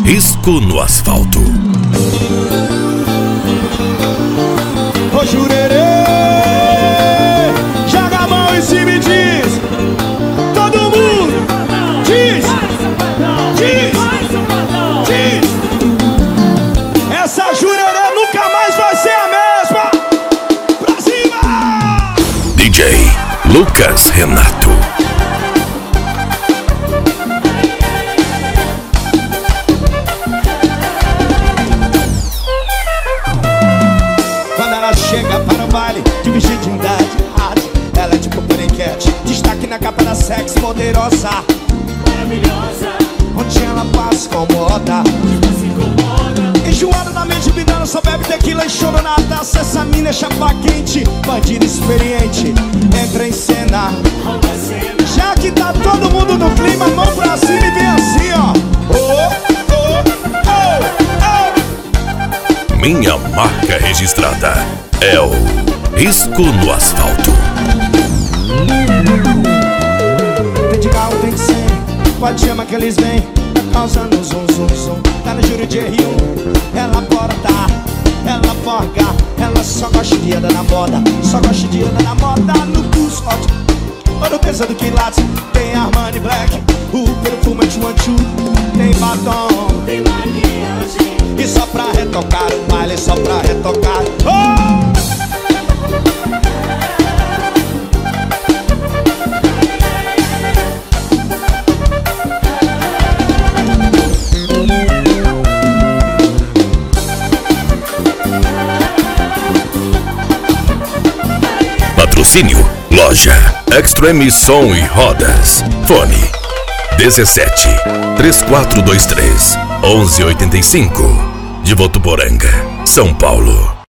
Risco no asfalto. Ô Jurerê, joga a mão em cima e diz. Todo mundo diz, diz, diz. Essa Jurerê nunca mais vai ser a mesma. Pra cima! DJ Lucas Renato. Chega para o baile de virgindade, ela é tipo paniquete, destaque na capa da sexy, poderosa, maravilhosa. Onde ela passa incomoda, enjoada da mente, bidana, só bebe tequila e chora na taça. Essa mina é chapa quente, bandida experiente, entra em cena. Já que tá todo mundo no clima, mão pra cima e vem assim, ó. Minha marca registrada é o Risco no Asfalto. Tem de carro, tem de 100, pode chamar que eles vêm, tá causando zum, zum, zum. Tá no júri de R1, ela borda, ela forga, ela só gosta de andar na moda, só gosta de andar na moda. No pulso, ouro peso do quilates, tem Armani Black, o perfume é Chuanchu, tem batom, tem maquiagem, e só pra retocar o baile, só pra retocar. Patrocínio Loja Extreme Som e Rodas. Fone 17 3423 1185 de Votuporanga, São Paulo.